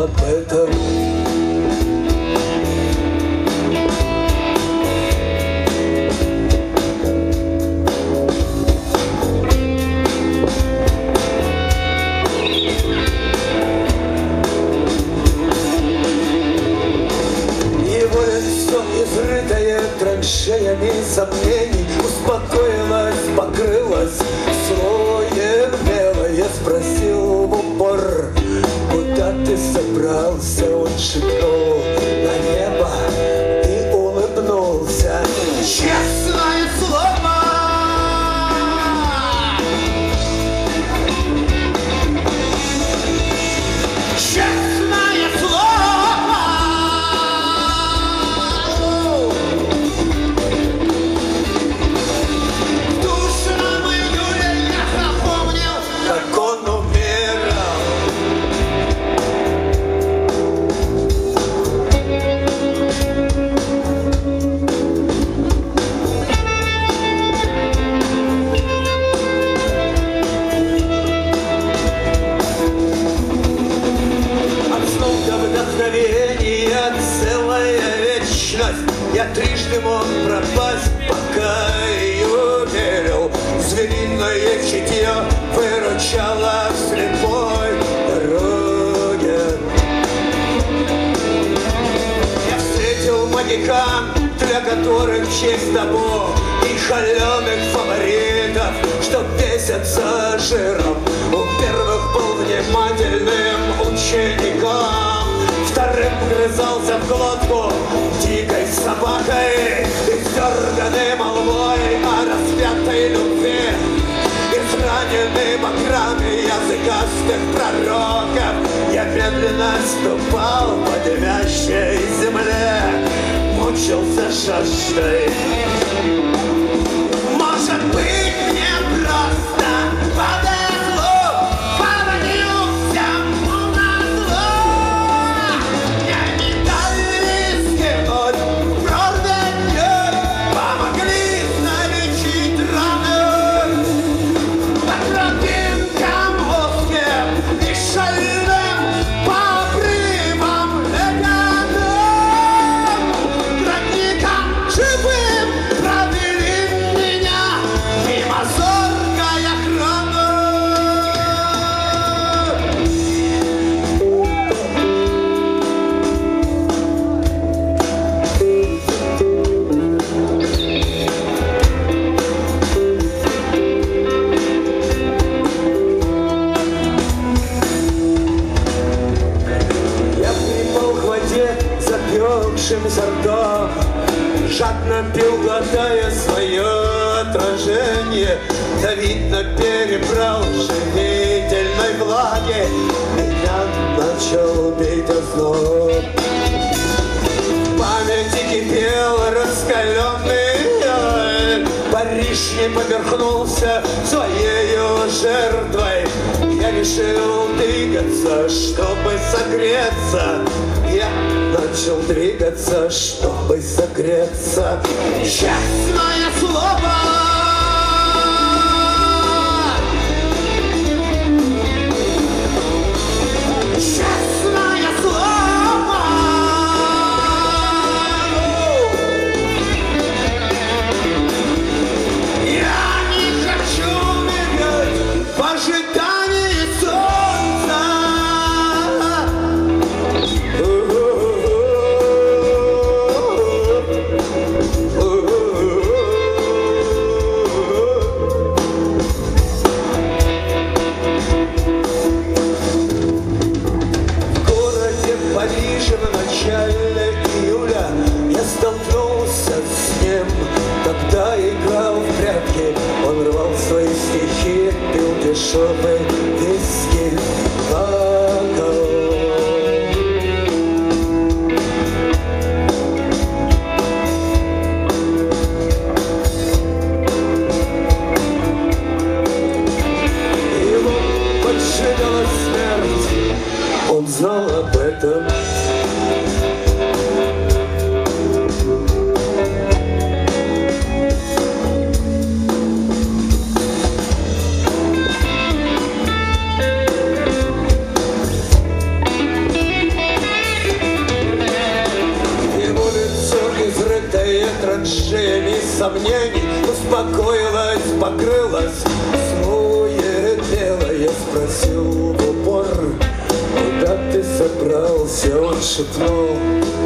об этом. Его лицо, изрытое траншеями сомнений, успокоилось, покрылось слоем мела. Я спросил в упор: куда ты собрался? Он шепнул: на небо, и улыбнулся. Честное слово! Честное слово! В душном июле я запомнил, как он умирал. От снов до вдохновения целая вечность. Я трижды мог пропасть, пока ее верил. Звериное чутье выручало в слепой дороге. Я встретил магикан, для которых честь табу, и холеных фаворитов, что бесятся жиром. У первых был внимательным учеником, вторым вгрызался в глотку дикой собакой, издерганной молвой о распятой любви, израненным окрами языкастых пророков. Я медленно ступал по дымящей земле, мучился жаждой. Может быть, мне просто повезло, повалил всему назло. Я не дали скинуть проводней, помогли залечить раны. По тропинкам узким и шальным, по обрывам ледяным, родникам живым провели меня мимо зоркой охраны. Я припал к воде запекшимся ртом, жадно пил, глотая свое отражение. Да, видно, перебрал живительной влаги, меня начал бить озноб. В памяти кипел раскаленный огонь. Париж не поверхнулся своею жертвой. Я решил двигаться, чтобы согреться. Я начал двигаться, чтобы согреться. Честное слово! Честное слово! Я не хочу умереть в ожидании солнца. траншеями сомнений успокоилась, покрылась суетела. Я спросил в упор: куда ты собрался? Он шепнул: